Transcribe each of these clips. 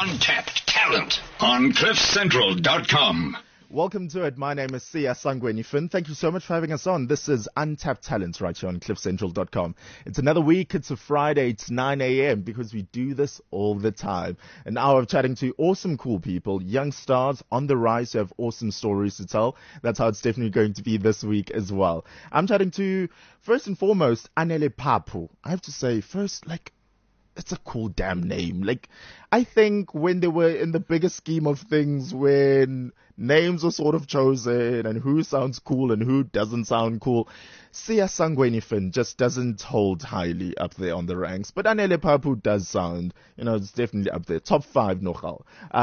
Untapped talent on CliffCentral.com. Welcome to it. My name is Sia Sangweni Finn. Thank you so much for having us on. This is Untapped Talent right here on CliffCentral.com. It's another week. It's a Friday. It's 9 a.m. because we do this all the time. An hour of chatting to awesome, cool people, young stars on the rise who have awesome stories to tell. That's how it's definitely going to be this week as well. I'm chatting to, first and foremost, Anele Papu. I have to say, first, it's a cool damn name. I think when they were in the bigger scheme of things, when names were sort of chosen and who sounds cool and who doesn't sound cool, Sia Sangweni Finn just doesn't hold highly up there on the ranks. But Anele Papu does sound, it's definitely up there. Top 5 nogal.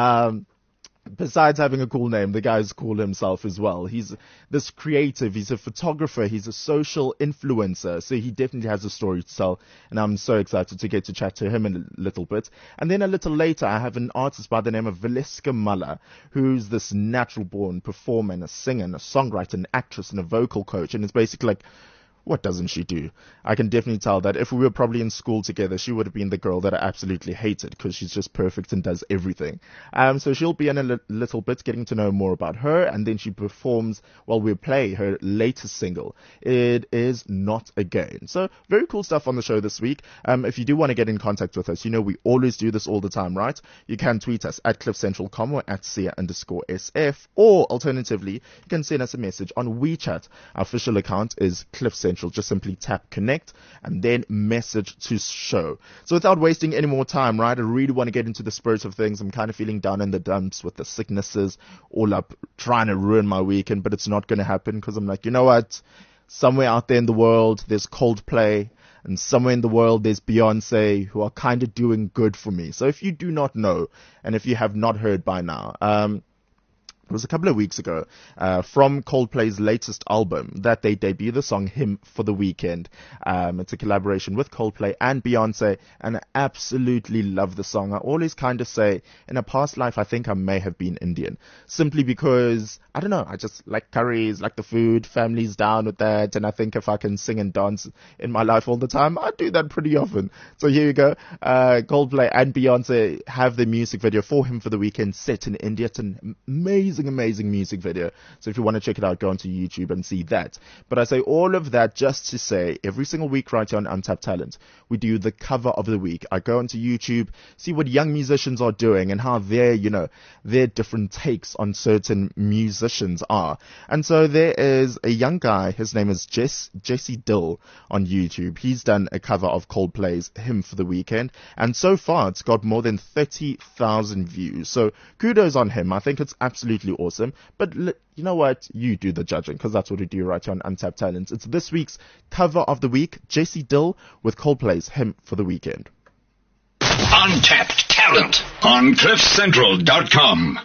Besides having a cool name, the guy's cool himself as well. He's this creative, he's a photographer, he's a social influencer, so he definitely has a story to tell, and I'm so excited to get to chat to him in a little bit. And then a little later, I have an artist by the name of Valeska Malla, who's this natural-born performer and a singer and a songwriter, an actress and a vocal coach, and it's basically what doesn't she do? I can definitely tell that if we were probably in school together, she would have been the girl that I absolutely hated because she's just perfect and does everything. So she'll be in a little bit getting to know more about her, and then she performs while we play her latest single. It is Not Again. So very cool stuff on the show this week. If you do want to get in contact with us, we always do this all the time, right? You can tweet us at CliffCentral.com or at Sia_SF, or alternatively, you can send us a message on WeChat. Our official account is CliffCentral. Just simply tap connect and then message to show. So without wasting any more time, right, I really want to get into the spirit of things. I'm kind of feeling down in the dumps with the sicknesses all up, trying to ruin my weekend, but it's not going to happen because I'm like, you know what? Somewhere out there in the world, there's Coldplay, and somewhere in the world, there's Beyonce, who are kind of doing good for me. So if you do not know, and if you have not heard by now, it was a couple of weeks ago, from Coldplay's latest album, that they debuted the song Hymn for the Weekend. It's a collaboration with Coldplay and Beyonce, and I absolutely love the song. I always kind of say, in a past life, I think I may have been Indian. Simply because, I don't know, I just like curries, like the food, family's down with that, and I think if I can sing and dance in my life all the time, I do that pretty often. So here you go. Coldplay and Beyonce have the music video for Hymn for the Weekend set in India. It's an amazing music video. So if you want to check it out, go onto YouTube and see that. But I say all of that just to say, every single week right here on Untapped Talent, we do the cover of the week. I go onto YouTube, see what young musicians are doing and how their different takes on certain musicians are. And so there is a young guy, his name is Jesse Dill on YouTube. He's done a cover of Coldplay's Hymn for the Weekend, and so far it's got more than 30,000 views. So kudos on him. I think it's absolutely awesome. But you know what? You do the judging, because that's what we do right here on Untapped Talent. It's this week's cover of the week, Jesse Dill with Coldplay's Hymn for the Weekend. Untapped talent on CliffCentral.com.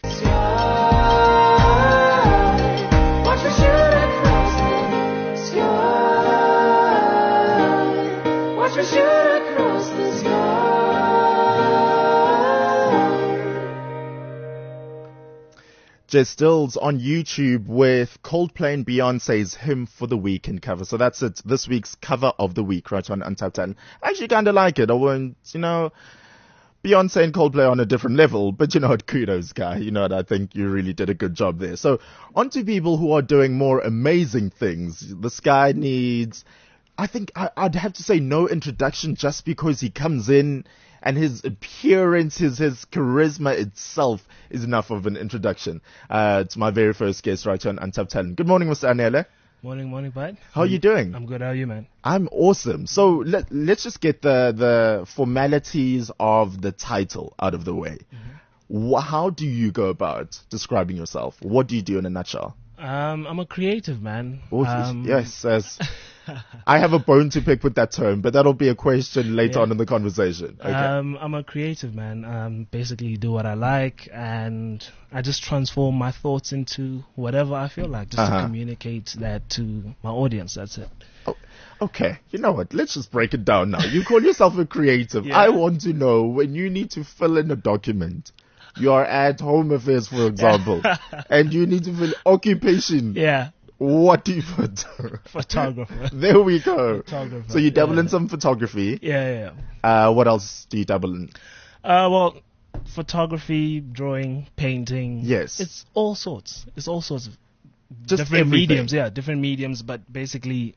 Jess Dill's on YouTube with Coldplay and Beyonce's Hymn for the Weekend cover. So that's it. This week's cover of the week right on Untapped Talent. I actually kind of like it. I won't, Beyonce and Coldplay on a different level, but kudos, guy. I think you really did a good job there. So on to people who are doing more amazing things. This guy needs, I think I'd have to say no introduction, just because he comes in and his appearance, his charisma itself is enough of an introduction. It's my very first guest right here on Untapped Talent. Good morning, Mr. Anele. Morning, bud. How are you doing? I'm good. How are you, man? I'm awesome. So let's just get the formalities of the title out of the way. Mm-hmm. How do you go about describing yourself? What do you do in a nutshell? I'm a creative, man. Yes. I have a bone to pick with that term, but that'll be a question later on in the conversation. Okay. I'm a creative, man. Basically do what I like, and I just transform my thoughts into whatever I feel like, just to communicate that to my audience. That's it. Oh, okay. You know what? Let's just break it down now. You call yourself a creative. Yeah. I want to know, when you need to fill in a document, you are at Home Affairs, for example, and you need to fill occupation. Yeah. What do you put? Photographer. There we go. Photographer. So you dabble in some photography. Yeah. What else do you dabble in? Well, photography, drawing, painting. Yes. It's all sorts. It's all sorts of Just different everything. mediums. Yeah, different mediums, but basically,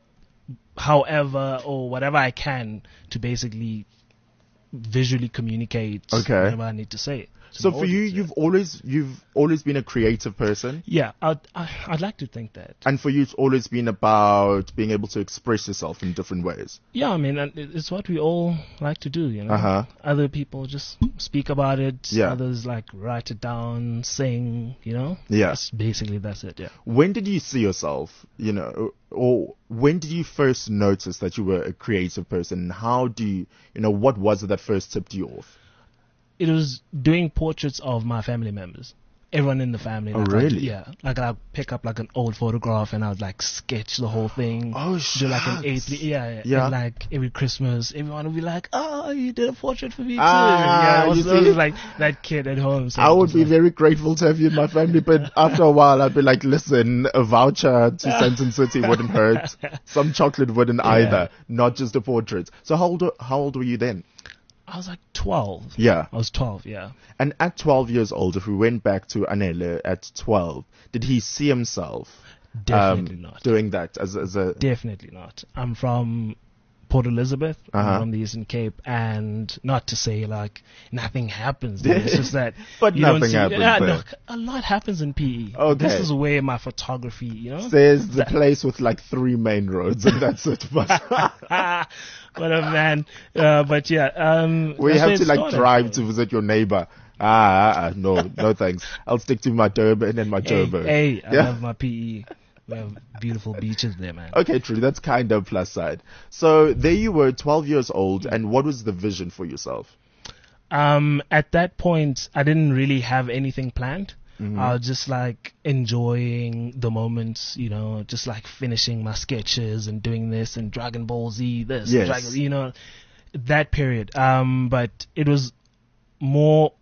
however or whatever I can to basically visually communicate Okay. whatever I need to say. to So my for you, audience, you've always been a creative person, yeah, I'd like to think that. and for you, it's always been about being able to express yourself in different ways. Yeah, I mean, and it's what we all like to do, you know. Uh-huh. Other people just speak about it. Yeah. Others like write it down, sing, you know. Yeah. That's it. Yeah. When did you see yourself, or when did you first notice that you were a creative person? And how do you, what was it that first tipped you off? It was doing portraits of my family members. Everyone in the family. Oh, Like, really? yeah. Like I'd pick up like an old photograph and I would like sketch the whole thing. Oh, Do like an shucks. yeah. Yeah. And like every Christmas, everyone would be like, "Oh, you did a portrait for me too." Ah, yeah, I you was see? like that kid at home. So I it would was be like- very grateful to have you in my family, but after a while, I'd be like, listen, a voucher to Santon City wouldn't hurt. Some chocolate wouldn't either. Not just a portrait. So how old were you then? I was like 12. Yeah. I was 12, yeah. And at 12 years old, if we went back to Anele at 12, did he see himself Definitely not. doing that as a... Definitely not. I'm from Port Elizabeth. Uh-huh. I'm from the Eastern Cape, and not to say like nothing happens there. It's just that But you don't nothing see- happens yeah, there. no, a lot happens in PE. Okay. This is where my photography, you know. There's the place with like 3 main roads, and that's it. But What a man. But yeah, we that's have where to it like started. drive to visit your neighbor. No thanks. I'll stick to my Durban and my Joburg. Hey, I Yeah. love my PE. We have beautiful beaches there, man. Okay, true. That's kind of plus side. So there you were, 12 years old, and what was the vision for yourself? At that point, I didn't really have anything planned. Mm-hmm. I was just like enjoying the moments, you know, just like finishing my sketches and doing this and Dragon Ball Z, this, Yes. that period. But it was more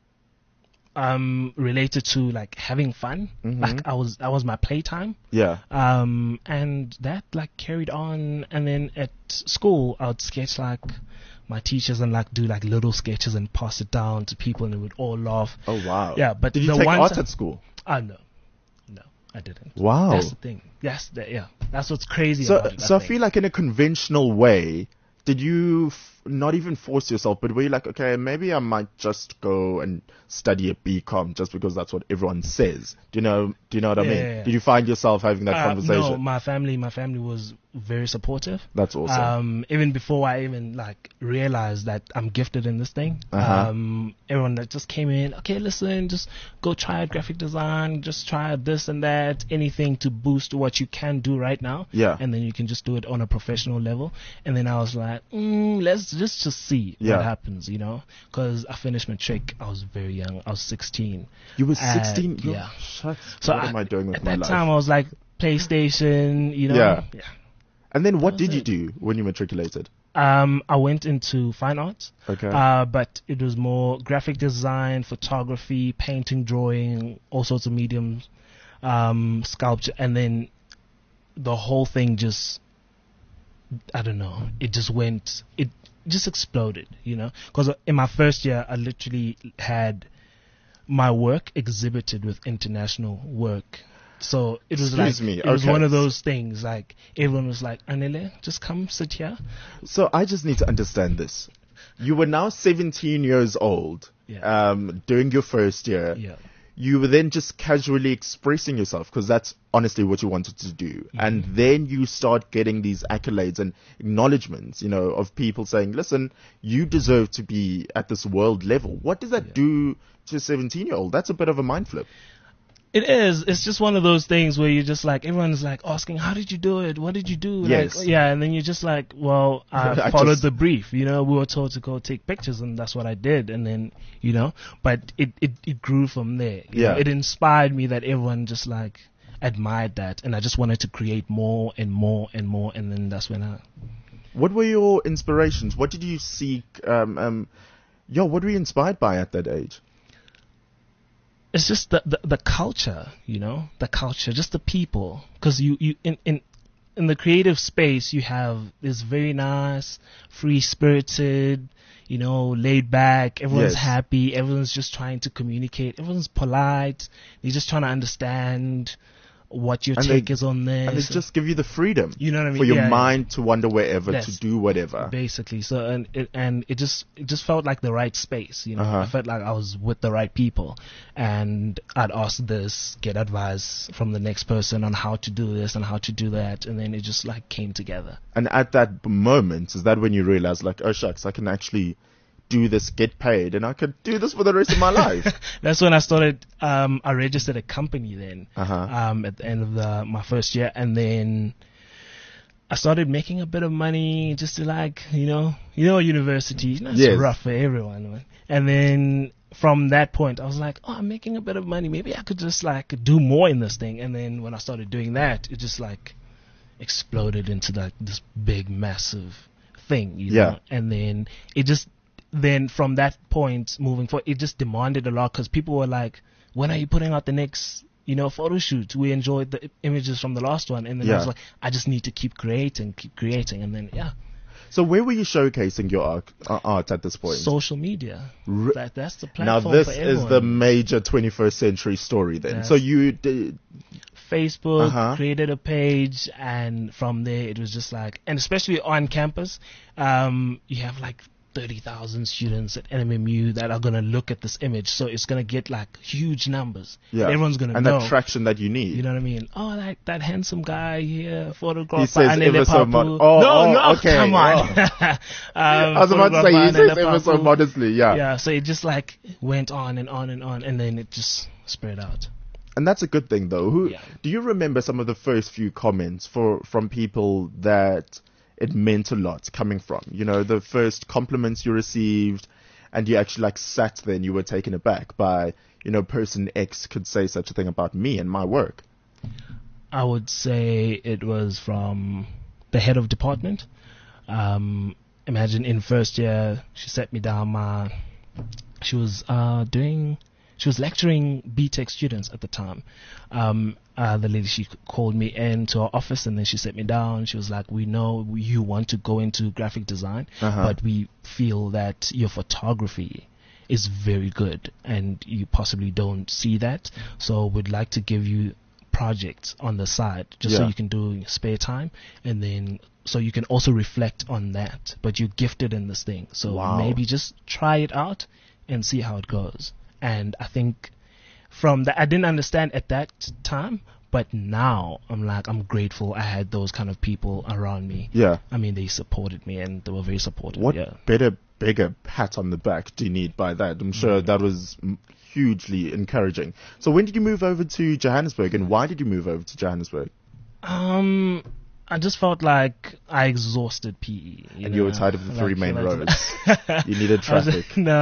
related to like having fun. Mm-hmm. Like that was my playtime. Yeah. And that like carried on, and then at school I would sketch like my teachers and like do like little sketches and pass it down to people, and they would all laugh. Oh, wow. Yeah, but did you the take ones art that- at school? No, I didn't. Wow. That's the thing. Yes, that's what's crazy So, about it. so I think. feel like in a conventional way, did you not even force yourself, but were you like, okay, maybe I might just go and study a BCom just because that's what everyone says? Do you know what I mean? Yeah. Did you find yourself having that conversation? No, my family was very supportive. That's awesome. Even before I even like realized that I'm gifted in this thing, Uh-huh. everyone that just came in, okay, listen, just go try out graphic design, just try out this and that, anything to boost what you can do right now. Yeah. And then you can just do it on a professional level. And then I was like, let's just see Yeah. what happens, you know? Because I finished matric, I was very young, I was 16. You were 16? Yeah. Shucks. So what am I doing with at my that life? time, I was like, PlayStation, you know? Yeah. Yeah. And then what That did was you it. do when you matriculated? I went into fine arts, Okay. but it was more graphic design, photography, painting, drawing, all sorts of mediums, sculpture, and then the whole thing just, I don't know, it just exploded, you know? Because in my first year, I literally had my work exhibited with international work. So it was Excuse like me, it was okay. one of those things. Like everyone was like, "Anele, just come sit here." So I just need to understand this. You were now 17 years old, Yeah. during your first year. Yeah. You were then just casually expressing yourself because that's honestly what you wanted to do. Mm-hmm. And then you start getting these accolades and acknowledgements, of people saying, listen, you deserve to be at this world level. What does that do to a 17-year-old? That's a bit of a mind flip. It is. It's just one of those things where you're just like, everyone's like asking, how did you do it? What did you do? Yes. Like, yeah, and then you're just like, well, I I followed just- the brief. We were told to go take pictures, and that's what I did. And then, but it grew from there. You Yeah. know? It inspired me that everyone just like admired that, and I just wanted to create more and more and more. And then that's when What were your inspirations? What did you seek? What were you inspired by at that age? it's just the culture, the culture, just the people. Because you in the creative space, you have this very nice, free-spirited, laid back. Everyone's Yes. happy. Everyone's just trying to communicate. Everyone's polite. They're just trying to understand what your And take they- is on this. And they just give you the freedom You know what I mean? for your Yeah, yeah. mind to wander wherever, Yes. to do whatever. Basically, so and it just felt like the right space. Uh-huh. I felt like I was with the right people, and I'd ask this, get advice from the next person on how to do this and how to do that, and then it just like came together. And at that moment, is that when you realize, like, oh shucks, I can actually do this, get paid, and I could do this for the rest of my life? That's when I started. I registered a company then. Uh-huh. At the end of my first year, and then I started making a bit of money just to university. It's Yes. rough for everyone, man. And then from that point, I was like, oh, I'm making a bit of money. Maybe I could just like do more in this thing. And then when I started doing that, it just like exploded into like this big, massive thing. Yeah. Know? And then then from that point moving forward, it just demanded a lot because people were like, when are you putting out the next photo shoot? We enjoyed the images from the last one. And then I was like, I just need to keep creating. And then So where were you showcasing your art at this point? social media. That's the Now platform this for is everyone. the major 21st century story then. Yes. So you did, Facebook, Uh-huh. created a page, and from there it was just like, and especially on campus, you have like 30,000 students at NMMU that are going to look at this image, so it's going to get like huge numbers. yeah. Everyone's going to and know. that traction that you need. You know what I mean? Oh, like that handsome guy here, photographed He says by Anele ever so Papu. mod- oh, no, okay, come on. I was about to say, he says ever so modestly, yeah. Yeah, so it just like went on and on and on, and then it just spread out. And that's a good thing, though. Yeah. Do you remember some of the first few comments from people that it meant a lot coming from? The first compliments you received, and you actually like sat there and you were taken aback by, person X could say such a thing about me and my work. I would say it was from the head of department. Imagine in first year, she sat me down. She was lecturing BTech students at the time. The lady, she called me into her office, and then she sat me down. She was like, we know you want to go into graphic design, Uh-huh. but we feel that your photography is very good and you possibly don't see that. So we'd like to give you projects on the side just so Yeah. you can do in your spare time, and then so you can also reflect on that. But you're gifted in this thing, so Wow. maybe just try it out and see how it goes. And I think from that, I didn't understand at that time, but now I'm grateful I had those kind of people around me. Yeah. I mean, they supported me and they were very supportive. What Yeah. bigger pat on the back do you need by that? I'm sure that was hugely encouraging. So when did you move over to Johannesburg, and why did you move over to Johannesburg? I just felt like I exhausted PE. And you were tired of the three main roads. You needed traffic.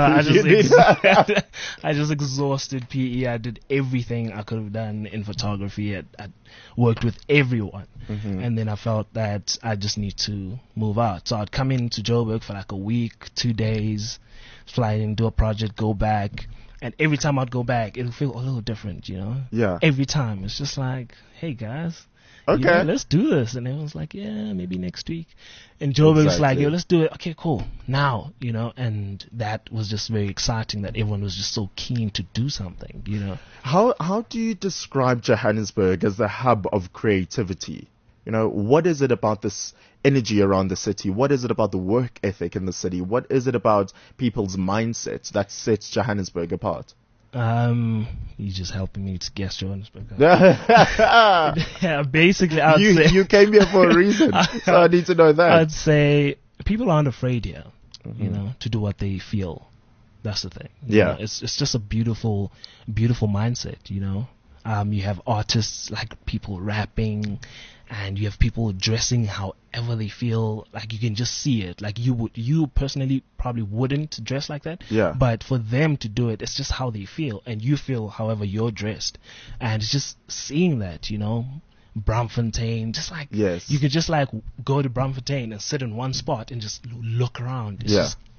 I just exhausted PE. I did everything I could have done in photography. I worked with everyone. Mm-hmm. And then I felt that I just need to move out. So I'd come into Joburg for like a week, 2 days, fly in, do a project, go back. And every time I'd go back, it'll feel a little different, Yeah. Every time. It's just like, hey guys, Okay. let's do this. And everyone's like, yeah, maybe next week. And Joburg's like, Exactly. yo, let's do it. Okay, cool. Now, and that was just very exciting that everyone was just so keen to do something, How do you describe Johannesburg as the hub of creativity? What is it about this energy around the city? What is it about the work ethic in the city? What is it about people's mindsets that sets Johannesburg apart? You just helping me to guess Johannesburg. Yeah, basically, I'd say You came here for a reason, so I need to know that. I'd say people aren't afraid here, to do what they feel. That's the thing. Yeah. It's just a beautiful mindset. You have artists, like people rapping, and you have people dressing however they feel. Like you can just see it. Like you personally probably wouldn't dress like that. Yeah. But for them to do it, it's just how they feel, and you feel however you're dressed, and it's just seeing that. Braamfontein, just like Yes. you could just like go to Braamfontein and sit in one spot and just look around. It's Yeah. just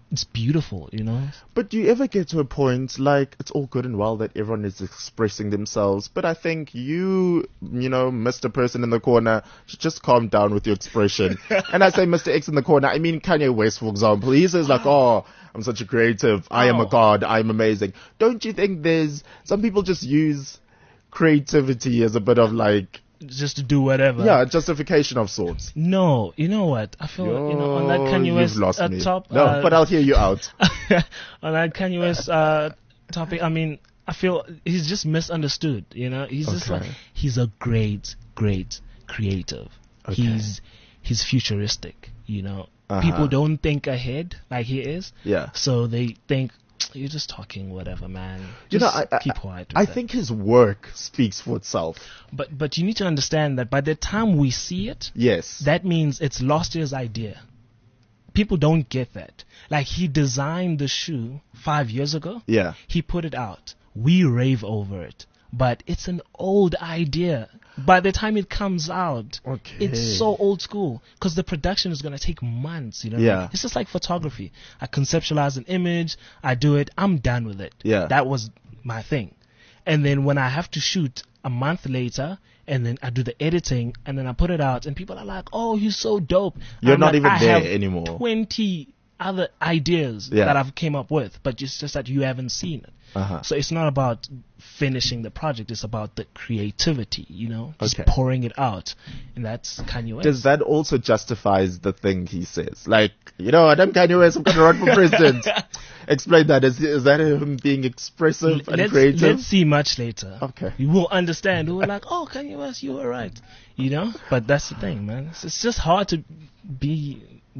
it's beautiful, you know. But do you ever get to a point, like, it's all good and well that everyone is expressing themselves, but I think you know, Mr. Person in the corner, should just calm down with your expression. And I say Mr. X in the corner, I mean Kanye West, for example. He says like, oh, I'm such a creative, I am a god, I'm amazing. Don't you think there's, some people just use creativity as a bit of like, just to do whatever. yeah, justification of sorts? No, you know what? I feel on that Kanye West You've lost me. top. No, but I'll hear you out. On that Kanye West topic, I mean, I feel he's just misunderstood. You know, he's just like, he's a great creative. Okay. He's futuristic. You know, people don't think ahead like he is. Yeah. So they think, you're just talking whatever, man. You Just know, keep quiet. I think his work speaks for itself. But you need to understand that by the time we see it, Yes. that means it's last year's idea. People don't get that. Like, he designed the shoe 5 years ago. Yeah. He put it out. We rave over it. But it's an old idea. By the time it comes out, it's so old school. Because the production is going to take months, you know? Yeah. It's just like photography. I conceptualize an image, I do it, I'm done with it. Yeah. That was my thing. And then when I have to shoot a month later, and then I do the editing, and then I put it out, and people are like, oh, you're so dope. You're I'm not like, even I there have anymore. 20 other ideas that I've came up with, but it's just that you haven't seen it. So it's not about finishing the project, it's about the creativity, you know, just pouring it out. And that's Kanye West. Does that also justifies the thing he says? Like, you know, I'm Kanye West, I'm going to run for president. Explain that. Is that him being expressive and creative? Let's see much later. Okay. You will understand. We're like, oh, Kanye West, you were right. You know? But that's the thing, man. It's just hard to be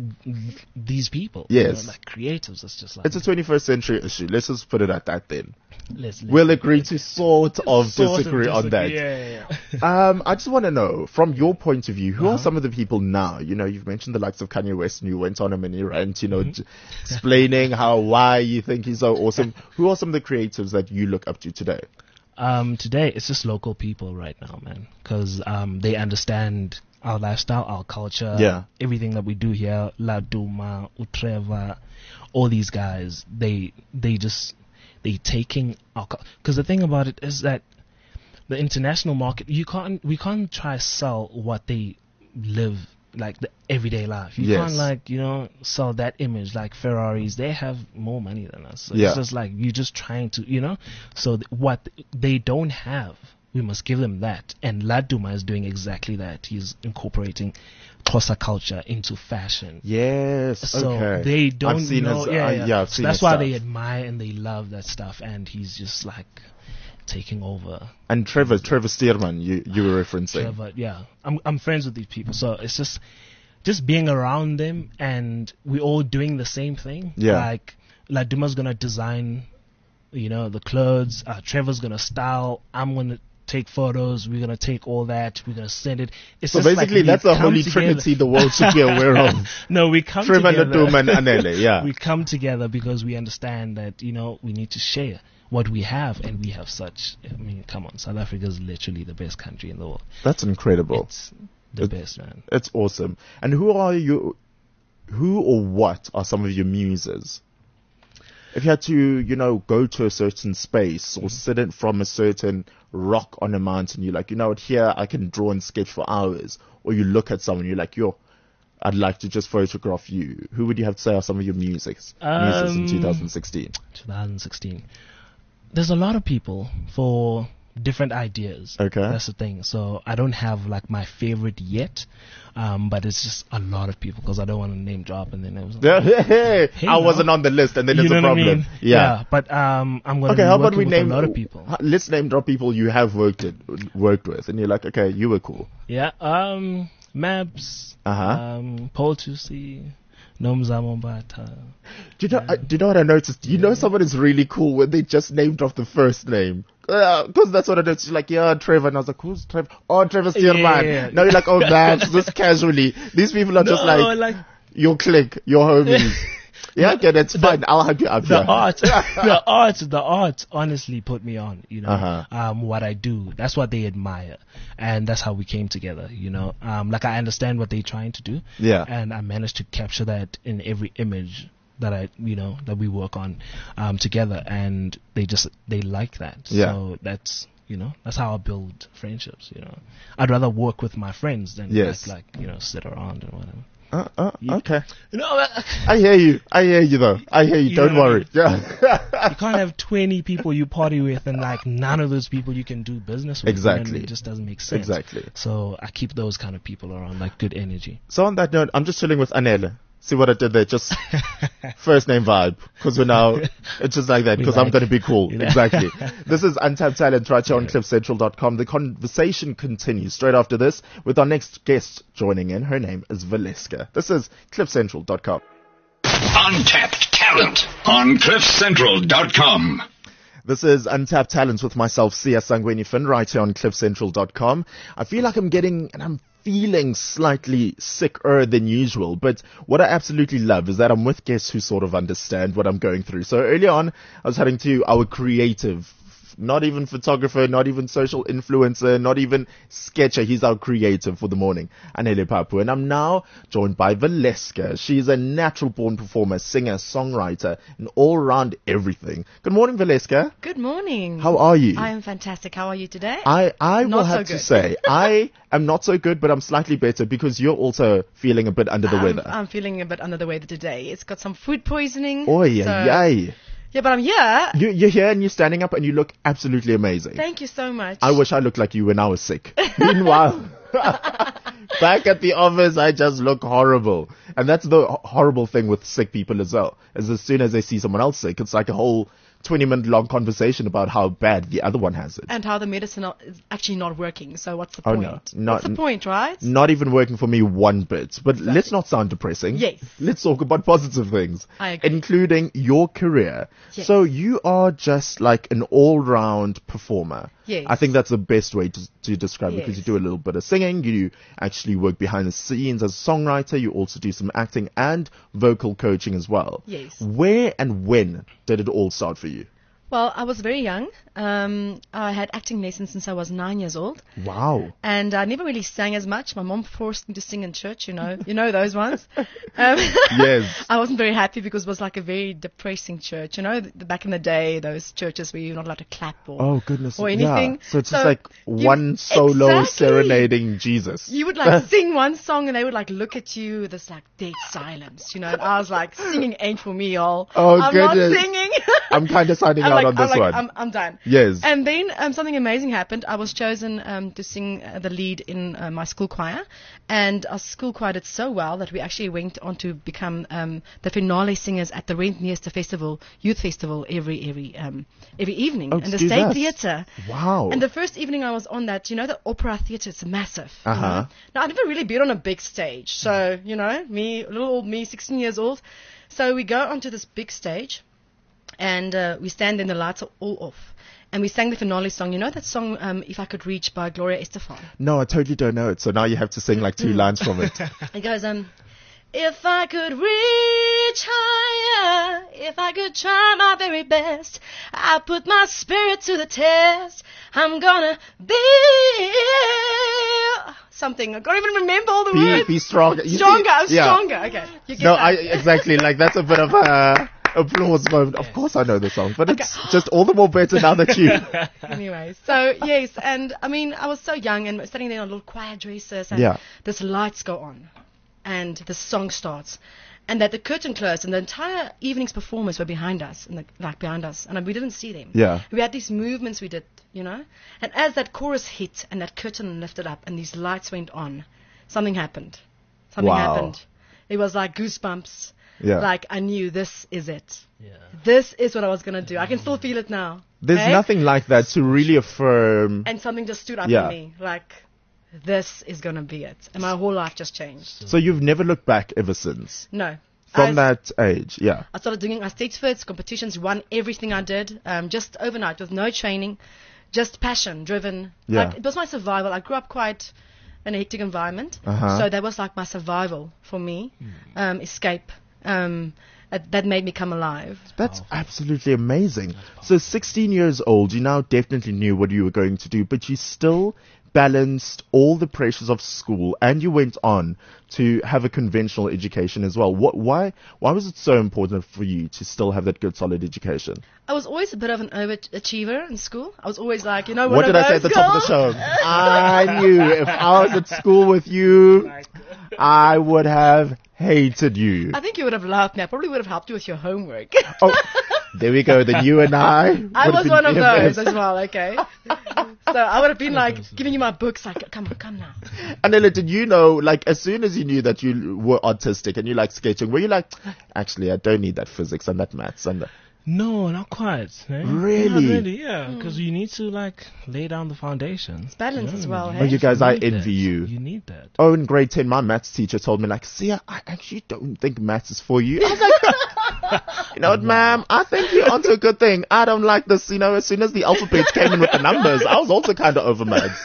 these people. Yes. You know, like creatives. It's just like, It's a 21st century issue. Let's just put it at that then. let's We'll agree to sort of disagree on that. Yeah. I just want to know, from your point of view, who are some of the people now? You know, you've mentioned the likes of Kanye West, and you went on a mini rant, you know, explaining why you think he's so awesome. Who are some of the creatives that you look up to today? Today, it's just local people right now, man. Because they understand our lifestyle, our culture, everything that we do here. La Duma, Utreva, all these guys, they taking our, because the thing about it is that the international market, we can't try sell what they live, like the everyday life. You can't, like, you know, sell that image. Like Ferraris, they have more money than us. So it's just like, you're just trying to, you know, so what they don't have, we must give them that. And Laduma is doing exactly that. He's incorporating Xhosa culture into fashion. Yes. So they don't I've seen know. I've So seen that's his why stuff. they admire and they love that stuff. And he's just like taking over. And Trevor Stearman, you were referencing. Trevor, yeah. I'm friends with these people. So it's just being around them, and we're all doing the same thing. Yeah. Like Laduma's gonna design, you know, the clothes. Trevor's gonna style. I'm gonna take photos. We're gonna take all that. We're gonna send it. It's So just basically, like that's the we come holy together. trinity the world should be aware of. No, we come Trevor, together. Laduma, and Anele. Yeah. We come together because we understand that, you know, we need to share what we have, and we have such. I mean, come on, South Africa is literally the best country in the world. That's incredible. It's the best, man. It's awesome. And who or what are some of your muses? If you had to, you know, go to a certain space or sit in from a certain rock on a mountain, you're like, you know what, here I can draw and sketch for hours. Or you look at someone, you're like, I'd like to just photograph you. Who would you have to say are some of your muses in 2016? 2016. There's a lot of people for different ideas. Okay. That's the thing. So I don't have like my favorite yet, but it's just a lot of people because I don't want to name drop and then it was Hey, I no. wasn't on the list and then You there's a know what I problem. mean? Yeah. But I'm gonna Okay, be how about working we with name a lot of people. Let's name drop people you have worked with, and you're like, okay, you were cool. Yeah. Maps. Paul Tusi. Nomzamo Mbata. Do you know what I noticed? Do you know someone is really cool when they just named off the first name? Because that's what I noticed. You're like, yeah, Trevor. And I was like, who's Trevor? Oh, Trevor Stearman. Yeah. Now you're like, oh, man, just casually. These people are just like your clique, your homies. Yeah, okay, that's fine. I'll help you out. The art honestly put me on, you know, what I do. That's what they admire. And that's how we came together, you know. Like I understand what they're trying to do. Yeah. And I managed to capture that in every image that we work on together, and they like that. Yeah. So that's how I build friendships. I'd rather work with my friends than Yes. just sit around and whatever. Okay. No, I hear you though. I hear you. You Don't know what I worry. Yeah. you can't have 20 people you party with and none of those people you can do business with. Exactly. And it just doesn't make sense. Exactly. So I keep those kind of people around, good energy. So on that note, I'm just chilling with Anele. See what I did there? Just first name vibe. Because we're now, it's just like that. Because I'm going to be cool. Exactly. This is Untapped Talent right here on CliffCentral.com. The conversation continues straight after this with our next guest joining in. Her name is Valeska. This is CliffCentral.com. Untapped Talent on CliffCentral.com. This is Untapped Talents with myself, Sia Sangweni Finn, right here on CliffCentral.com. I feel like I'm feeling slightly sicker than usual, but what I absolutely love is that I'm with guests who sort of understand what I'm going through. So early on, I was heading to our creative, not even photographer, not even social influencer, not even sketcher. He's our creative for the morning, Anele Papu. And I'm now joined by Valeska. She's a natural born performer, singer, songwriter, and all around everything. Good morning, Valeska. Good morning. How are you? I am fantastic. How are you today? I will Not have so to good. say, I am not so good, but I'm slightly better because you're also feeling a bit under the weather. I'm feeling a bit under the weather today. It's got some food poisoning. Oh, so- yeah. Yeah, but I'm here. You're here and you're standing up and you look absolutely amazing. Thank you so much. I wish I looked like you when I was sick. Meanwhile, back at the office, I just look horrible. And that's the horrible thing with sick people as well. As soon as they see someone else sick, it's like a whole 20-minute long conversation about how bad the other one has it. And how the medicine is actually not working. So what's the Oh, point? no. What's the point, right? Not even working for me one bit. But let's not sound depressing. Yes. Let's talk about positive things. I agree. Including your career. Yes. So you are just like an all-round performer. Yes. I think that's the best way to describe it, because you Yes. do a little bit of singing, you actually work behind the scenes as a songwriter, you also do some acting and vocal coaching as well. Yes. Where and when did it all start for you? Well, I was very young. I had acting lessons since I was 9 years old. Wow. And I never really sang as much. My mom forced me to sing in church, you know those ones. Yes. I wasn't very happy because it was like a very depressing church. Back in the day, those churches where you're not allowed to clap Oh, goodness. or anything. Yeah. So it's just like one solo Exactly. serenading Jesus. You would sing one song and they would look at you with this dead silence, And I was like, singing ain't for me, y'all. Oh, I'm goodness. not singing. I'm kind of signing out on this one. I'm done. Yes. And then something amazing happened. I was chosen to sing the lead in my school choir, and our school choir did so well that we actually went on to become the finale singers at the Rentmeester Festival, youth festival, every evening in the excuse State us. Theatre. Wow. And the first evening I was on that, the Opera Theatre, it's massive. Uh-huh. Now, I've never really been on a big stage. So, little old me, 16 years old. So we go onto this big stage and we stand and the lights are all off. And we sang the finale song. You know that song, If I Could Reach by Gloria Estefan? No, I totally don't know it. So now you have to sing like 2 lines from it. It goes, if I could reach higher, if I could try my very best, I put my spirit to the test. I'm gonna be something. I can't even remember all the words. Be stronger. You see- Stronger. I'm yeah. stronger. Okay. You get No, that. exactly. Like that's a bit of a applause moment. Of course I know the song, but it's just all the more better now that you. Anyway, so yes, and I mean, I was so young and standing there in little choir dresses, and Yeah. this lights go on, and the song starts, and that the curtain closed, and the entire evening's performers were behind us, and we didn't see them. Yeah. We had these movements we did, and as that chorus hit and that curtain lifted up and these lights went on, something happened. Wow. It was like goosebumps. Yeah. Like I knew this is it. Yeah. This is what I was gonna do. I can still feel it now. There's Okay? nothing like that to really affirm. And something just stood up Yeah. in me, like, this is going to be it. And my whole life just changed. So you've never looked back ever since. No. From that age, yeah. I started doing my state first competitions, won everything I did, just overnight with no training, just passion driven. Yeah. Like, it was my survival. I grew up quite in a hectic environment. Uh-huh. So that was like my survival for me, escape. That made me come alive. That's absolutely amazing. So 16 years old, you now definitely knew what you were going to do, but you still balanced all the pressures of school and you went on to have a conventional education as well. Why was it so important for you to still have that good, solid education? I was always a bit of an overachiever in school. I was always like, What did I say at the top of the show? I knew if I was at school with you, I would have hated you. I think you would have loved me. I probably would have helped you with your homework. Oh, there we go. Then you and I was one of those as well, okay? So I would have been like giving you my books, like, come now. Anela, did you know, like, as soon as you knew that you were autistic and you like sketching, were you like, actually, I don't need that physics and that maths and No, not quite. Eh? Really? Not really, yeah. Because you need to, like, lay down the foundation. It's balance as well, Oh, hey? you guys, I need envy that. you. You need that. Oh, in grade 10, my maths teacher told me, like, Sia, I actually don't think maths is for you. I was like, you know what, ma'am? I think you're onto a good thing. I don't like this, as soon as the alphabet came in with the numbers, I was also kind of over maths.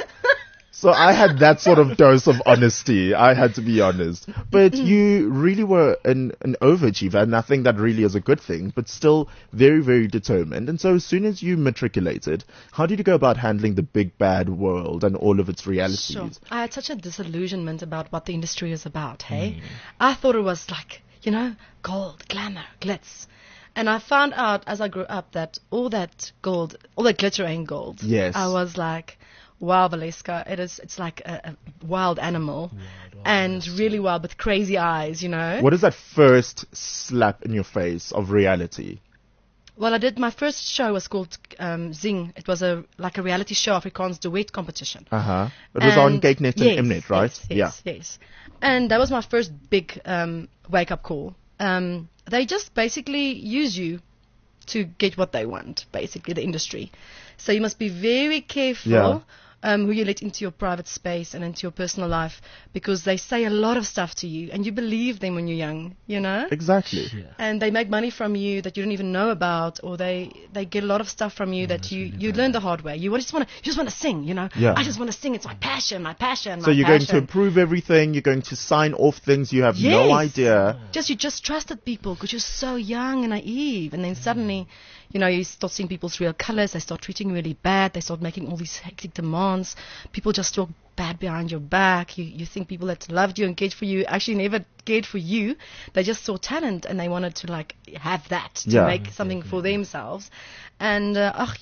So I had that sort of dose of honesty. I had to be honest. But you really were an overachiever, and I think that really is a good thing, but still very, very determined. And so as soon as you matriculated, how did you go about handling the big bad world and all of its realities? Sure. I had such a disillusionment about what the industry is about, hey? I thought it was like, gold, glamour, glitz. And I found out as I grew up that all that gold, all that glitter ain't gold. Yes. I was like, wow, Valeska, it's like a wild animal. And really wild with crazy eyes, What is that first slap in your face of reality? Well, my first show was called Zing. It was a reality show, Afrikaans duet competition. Uh-huh. It was on Gakenet and Mnet, right? Yes. And that was my first big wake-up call. They just basically use you to get what they want, basically, the industry. So you must be very careful who you let into your private space and into your personal life, because they say a lot of stuff to you and you believe them when you're young, Exactly. Yeah. And they make money from you that you don't even know about, or they get a lot of stuff from you that you learn the hard way. You just want to sing, Yeah. I just want to sing. It's my passion. So you're going to approve everything. You're going to sign off things you have no idea. You just trusted people because you're so young and naive, and then suddenly, you start seeing people's real colors. They start treating you really bad. They start making all these hectic demands. People just talk bad behind your back. You think people that loved you and cared for you actually never cared for you. They just saw talent and they wanted to have that to make something for themselves. And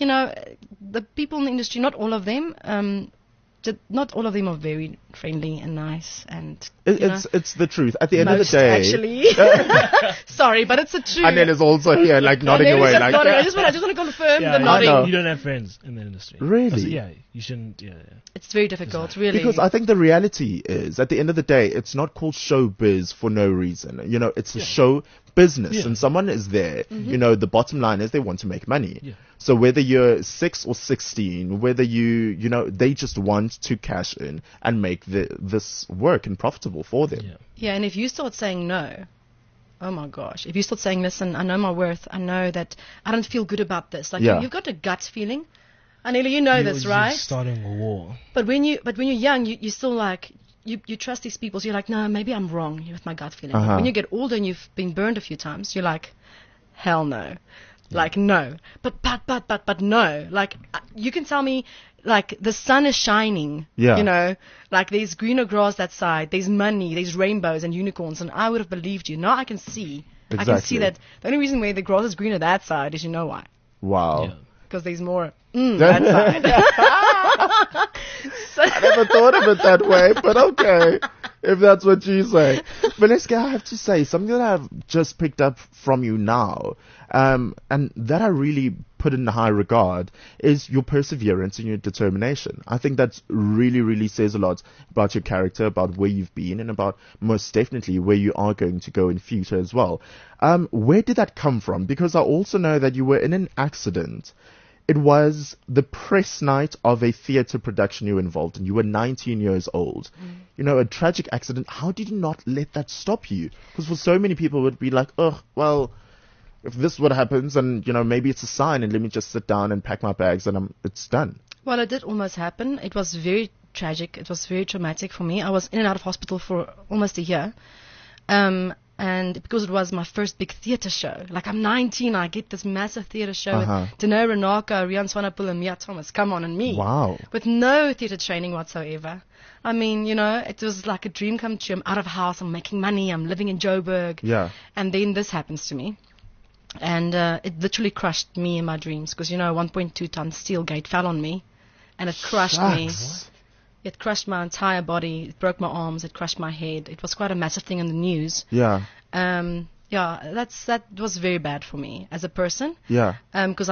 the people in the industry, not all of them are very friendly and nice, and it's the truth. At the end of the day, actually, sorry, but it's the truth. And then is also here, nodding away, nodding. I just want to confirm the nodding. You don't have friends in the industry. Really? Yeah, you shouldn't. Yeah. It's very difficult, really. Because I think the reality is, at the end of the day, it's not called showbiz for no reason. It's a show business, and someone is there. The bottom line is they want to make money. Yeah. So whether you're 6 or 16, whether they just want to cash in and make this work and profitable for them. Yeah, and if you start saying no, oh my gosh, if you start saying, listen, I know my worth, I know that I don't feel good about this. You've got a gut feeling. Anela, you know this, right? Starting a war. But when you're young, you still you trust these people. So you're like, no, maybe I'm wrong with my gut feeling. But when you get older and you've been burned a few times, you're like, hell no. No. But no. You can tell me, the sun is shining. Yeah. There's greener grass that side. There's money. There's rainbows and unicorns. And I would have believed you. Now I can see. Exactly. I can see that the only reason why the grass is greener that side is why. Wow. Yeah. Because there's more that side. I never thought of it that way, but okay, if that's what you say. Valeska, I have to say, something that I've just picked up from you now, and that I really put in high regard, is your perseverance and your determination. I think that really, really says a lot about your character, about where you've been, and about most definitely where you are going to go in future as well. Where did that come from? Because I also know that you were in an accident. It was the press night of a theatre production you were involved in. You were 19 years old. A tragic accident. How did you not let that stop you? Because for so many people it would be like, oh, well, if this would happens, and maybe it's a sign, and let me just sit down and pack my bags and it's done. Well, it did almost happen. It was very tragic. It was very traumatic for me. I was in and out of hospital for almost a year. And because it was my first big theatre show, like I'm 19, I get this massive theatre show Uh-huh. with Dano Renaka, Rian Swanepoel, and Mia Thomas, come on, and me. Wow. With no theatre training whatsoever. I mean, it was like a dream come true. I'm out of house, I'm making money, I'm living in Joburg. Yeah. And then this happens to me. And it literally crushed me in my dreams because, 1.2 ton steel gate fell on me and it crushed me. Shucks. It crushed my entire body. It broke my arms. It crushed my head. It was quite a massive thing in the news. Yeah. That was very bad for me as a person. Yeah. Because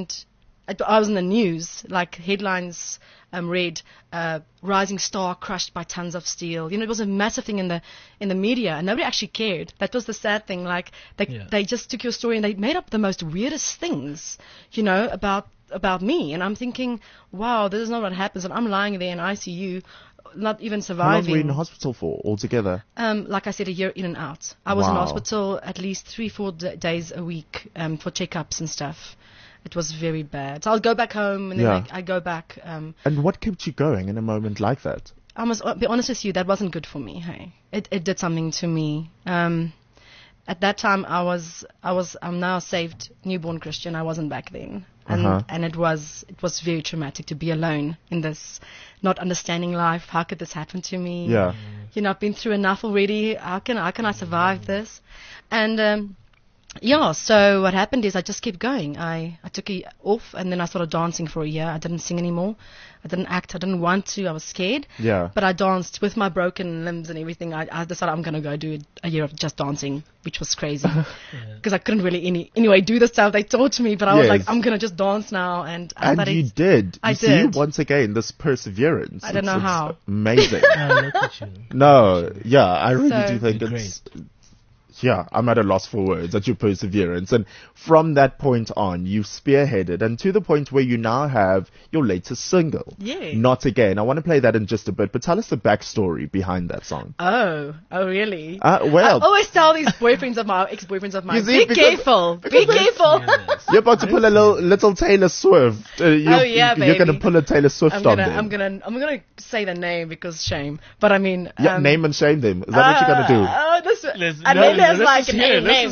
I was in the news, like headlines read, rising star crushed by tons of steel. It was a massive thing in the media, and nobody actually cared. That was the sad thing. Like they just took your story and they made up the most weirdest things, about me. And I'm thinking, wow, this is not what happens. And I'm lying there in ICU, not even How long were you surviving. in the hospital for altogether? Like I said, a year in and out. I was in Wow. hospital at least 3-4 days a week for checkups and stuff. It was very bad. So I'll go back home and then Yeah. I go back. And what kept you going in a moment like that? I must be honest with you, that wasn't good for me. Hey, it did something to me. At that time, I'm now a saved newborn Christian. I wasn't back then, and it was very traumatic to be alone in this, not understanding life. How could this happen to me? Yeah. I've been through enough already. How can I survive this? And so what happened is I just kept going. I took it off and then I started dancing for a year. I didn't sing anymore. I didn't act. I didn't want to. I was scared. Yeah. But I danced with my broken limbs and everything. I decided I'm going to go do a year of just dancing, which was crazy. Because I couldn't really anyway do the stuff they taught me. But I was Yes. like, I'm going to just dance now. And You did. I You see, did. once again, this perseverance. I don't know how. It's amazing. Oh, look at you. No, yeah, I really So- do think You're it's. Yeah, I'm at a loss for words at your perseverance. And from that point on, you've spearheaded and to the point where you now have your latest single. Yeah. Not Again. I want to play that in just a bit, but tell us the backstory behind that song. Oh, really? Well, I always tell these ex-boyfriends of mine, You see, be careful. Be careful. Yes. you're about to pull a little Taylor Swift. You're yeah, going to baby. pull a Taylor Swift on them. I'm gonna say the name because shame. But I mean, Yeah, name and shame them. Is that what you're going to do? Oh, and No, then there's let's like just a hear name.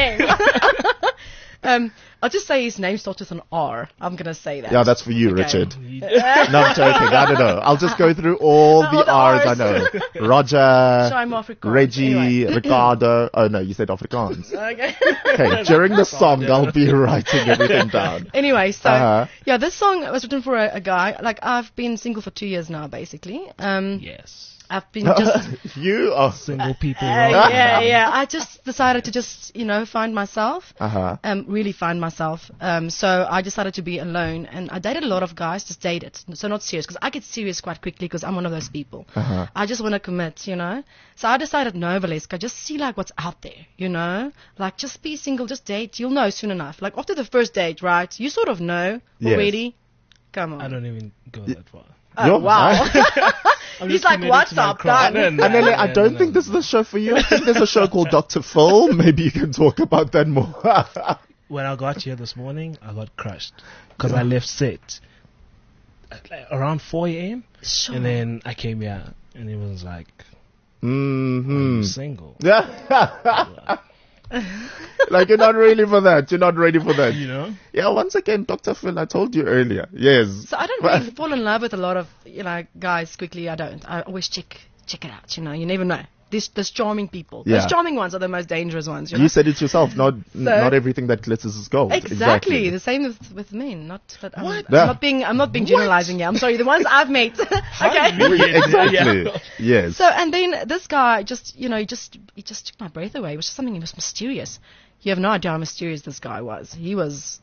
it. I'll just say his name starts with an R. I'm gonna say that. Yeah, that's for you, Okay. Richard. No, I'm joking. I don't know. I'll just go through all the the R's I Rs. know. Roger, So I'm Afrikaans. Reggie, Anyway. Ricardo. Oh no, you said Afrikaans. Okay. Okay, during the song, I'll be writing everything down. Anyway, so Uh-huh. yeah, this song was written for a guy. Like I've been single for 2 years now, basically. Yes. I've been just You are. Single people. yeah. I just decided to just find myself. Uh-huh. Really find myself. So I decided to be alone, and I dated a lot of guys, just dated, so not serious, because I get serious quite quickly, because I'm one of those people. I just want to commit, So I decided, no, Valeska, just see like what's out there, like just be single, just date, you'll know soon enough. Like after the first date, right? You sort of know Yes. already. Come on. I don't even go that far. Oh, wow. I'm He's just like, committed what's to my up, craft. done? Anele, I No, don't no, think this is no. the show for you. I think there's a show called Dr. Phil. Maybe you can talk about that more. When I got here this morning, I got crushed because I left set at like around 4 a.m. Sure. and then I came here and it was like, Mm-hmm. I'm single. Yeah. Like you're not ready for that. You're not ready for that. You know? Yeah, once again, Dr. Phil, I told you earlier. Yes. So I don't really fall in love with a lot of guys quickly. I don't. I always check it out. You never know. There's charming people. Yeah. Those charming ones are the most dangerous ones. You said it yourself. Not everything that glitters is gold. Exactly. The same with men. Not that I'm Yeah. not being generalizing here. I'm sorry. The ones I've met. Okay. Exactly. Yeah. Yes. So and then this guy just he just took my breath away. It was just something. He was mysterious. You have no idea how mysterious this guy was. He was.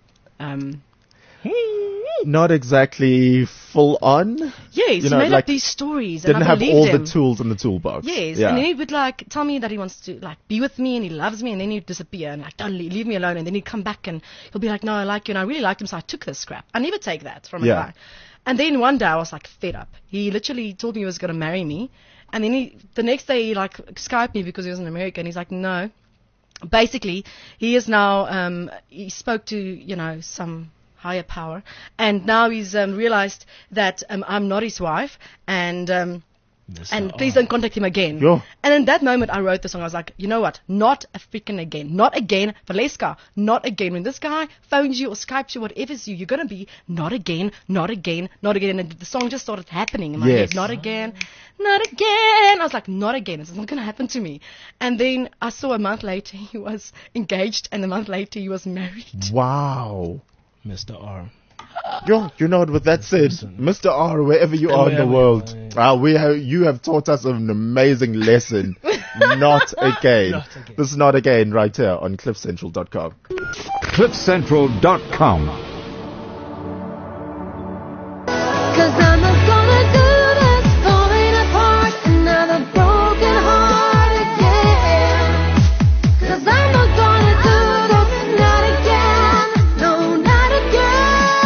Not exactly full on. Yes, he made like, up these stories. Didn't and I have believed all him. the tools in the toolbox. Yes, Yeah. and then he would tell me that he wants to be with me and he loves me, and then he'd disappear and don't leave me alone, and then he'd come back and he'll be like, no, I like you, and I really liked him, so I took this crap. I never take that from a Yeah. guy. And then one day I was fed up. He literally told me he was going to marry me, and then the next day he Skyped me because he was in America, and he's like, no. Basically, he is now he spoke to some higher power, and now he's realized that I'm not his wife, and And please don't contact him again. Yo. And in that moment, I wrote the song. I was like, you know what? Not a freaking again. Not again. Valeska, not again. When this guy phones you or Skypes you, whatever it's you're going to be, not again, not again, not again. And the song just started happening in my Yes. head. Not again, not again. I was like, not again. It's not going to happen to me. And then I saw a month later he was engaged, and a month later he was married. Wow. Mr. R. Yo, you know what, with that said, Mr. R, wherever you are in the Wherever you world, you have taught us an amazing lesson. Not again. Not again. This is Not Again right here on cliffcentral.com. cliffcentral.com. Cause I'm not gonna do this, falling apart, another broken heart again. Cause I'm not gonna do this, not again, no, not again.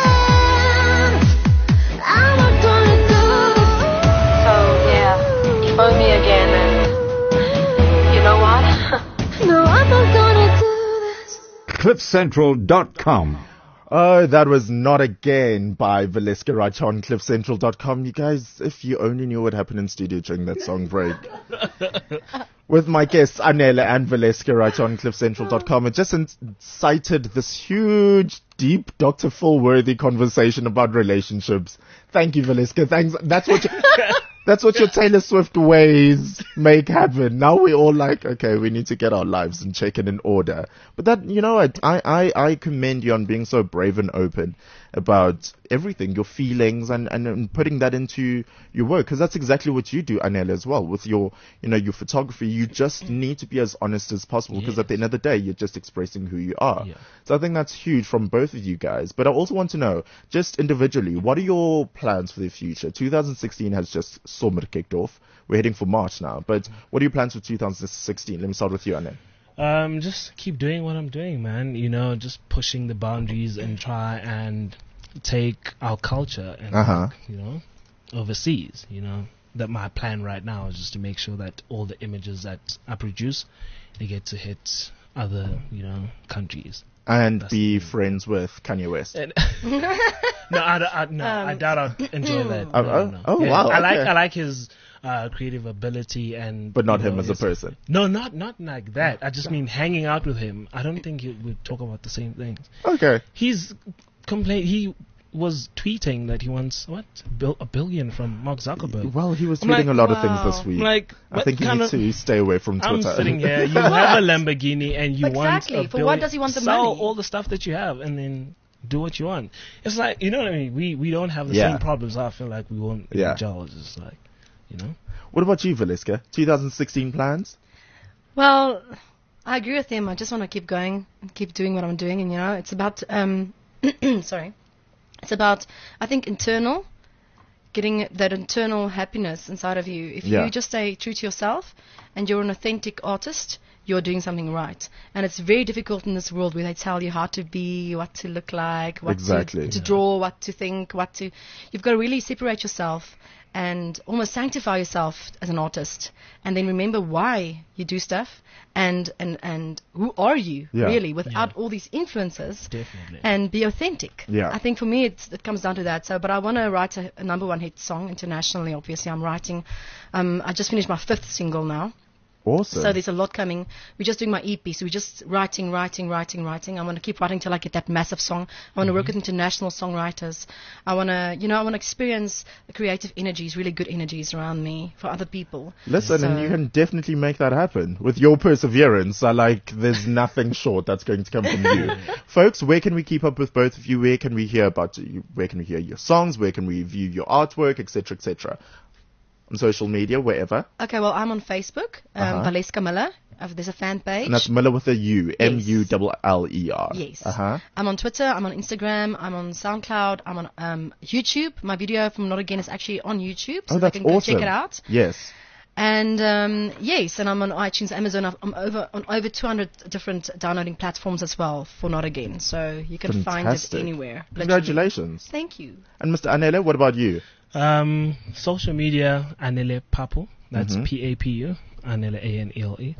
I'm not gonna do this. So yeah, you phone me again and you know what? No, I'm not gonna do this. cliffcentral.com. Oh, that was Not Again by Valeska right on cliffcentral.com. You guys, if you only knew what happened in studio during that song break. With my guests, Anele and Valeska right on cliffcentral.com. It just incited this huge, deep Dr. Fullworthy conversation about relationships. Thank you, Valeska. Thanks. That's what your Taylor Swift ways make happen. Now we're all like, okay, we need to get our lives and check it in order. But that, you know, I commend you on being so brave and open about everything, your feelings and putting that into your work. Cause that's exactly what you do, Anele, as well. With your, you know, your photography, you just need to be as honest as possible. Because at the end of the day, you're just expressing who you are. Yeah. So I think that's huge from both of you guys. But I also want to know, just individually, what are your plans for the future? 2016 has just summer kicked off. We're heading for March now. But what are your plans for 2016? Let me start with you, Anele. Just keep doing what I'm doing, man. You know, just pushing the boundaries and try and take our culture and, you know, overseas. You know, that my plan right now is just to make sure that all the images that I produce, they get to hit other, you know, countries. And That's be the- friends with Kanye West. And I doubt I'd enjoy that. Oh, Yeah, wow, I okay. like his creative ability and. But not you know, him as a his- person. No, not like that. I just mean hanging out with him. I don't think he would talk about the same things. Okay. He was tweeting that he wants a billion from Mark Zuckerberg. Well, he was I'm tweeting like, a lot of wow. things this week. Like, I what think he kind needs of- to stay away from I'm Twitter. sitting here. You have a Lamborghini and you Exactly. want a For billion. what does he want the Sell money? all the stuff that you have and then do what you want. It's like, you know what I mean? We don't have the Yeah. same problems. I feel like we won't Yeah. gel. It's just like, you know. What about you, Valeska? 2016 plans? Well, I agree with him. I just want to keep going and keep doing what I'm doing. And, you know, it's about, sorry. It's about, I think, getting that internal happiness inside of you. If Yeah. you just stay true to yourself and you're an authentic artist, you're doing something right. And it's very difficult in this world where they tell you how to be, what to look like, what Exactly. to draw, what to think, you've got to really separate yourself and almost sanctify yourself as an artist, and then remember why you do stuff and who are you Yeah. really without all these influences. Definitely. And be authentic. Yeah. I think for me it comes down to that. So, but I want to write a number one hit song internationally. Obviously, I'm writing. I just finished my 5th single now. Awesome. So there's a lot coming. We're just doing my EP, so we're just writing. I want to keep writing till I get that massive song. I want to work with international songwriters. I want to experience the creative energies, really good energies around me for other people. Listen, and So- you can definitely make that happen. With your perseverance, there's nothing short that's going to come from you. Folks, where can we keep up with both of you? Where can we hear about you? Where can we hear your songs? Where can we view your artwork, etc., etc.? On social media, wherever. Okay, well, I'm on Facebook, Valeska Miller. There's a fan page. And that's Miller with a U. Yes. Mullerer. Yes. Uh-huh. I'm on Twitter, I'm on Instagram, I'm on SoundCloud, I'm on YouTube. My video from Not Again is actually on YouTube, so Oh, they that's can go awesome. check it out. Yes. And yes, and I'm on iTunes, Amazon. I'm on over 200 different downloading platforms as well for Not Again, so you can find it Fantastic. anywhere. literally. Congratulations. Thank you. And Mr. Anele, what about you? Social media, Anele Papu. That's Papu. Anele, Anele.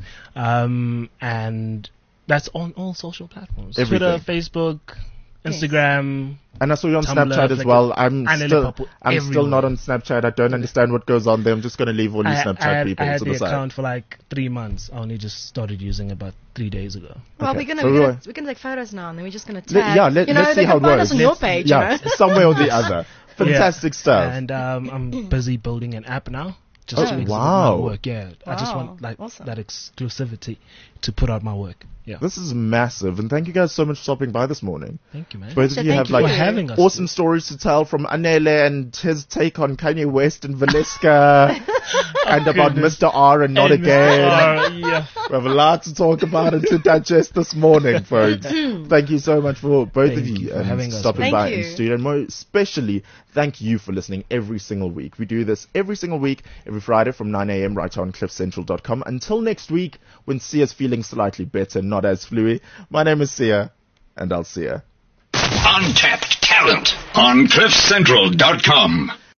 And that's on all social platforms. Everything. Twitter, Facebook, Instagram, And I saw you on Tumblr, Snapchat as Flickr, well. I'm and still Limpopo, not everywhere. on Snapchat. I don't understand what goes on there. I'm just going to leave all you Snapchat people I had to the the side. account for like 3 months. I only just started using it about 3 days ago. Well, Okay. we're So gonna take photos now, and then we're just gonna tag. Let's they see how can it find works. us on your page. Yeah, somewhere or the other. Fantastic stuff. And I'm busy building an app now. Just Oh, to exhibit wow. my work. Yeah, I just Wow. want like Awesome. that exclusivity to put out my work. Yeah. This is massive, and thank you guys so much for stopping by this morning. Thank you, man. Both So of you thank have you like for having us. awesome stories to tell from Anele and his take on Kanye West and Valeska, and about goodness. Mr. R and Not Again. Yeah. We have a lot to talk about and to digest this morning, folks. Thank you so much for both of Thank you you for having us. stopping Thank by you. in studio. And more especially, thank you for listening every single week. We do this every single week, every Friday from 9 a.m. right here on cliffcentral.com. Until next week, when Sia's feeling slightly better, not as fluey. My name is Sia, and I'll see ya. Untapped talent on cliffcentral.com.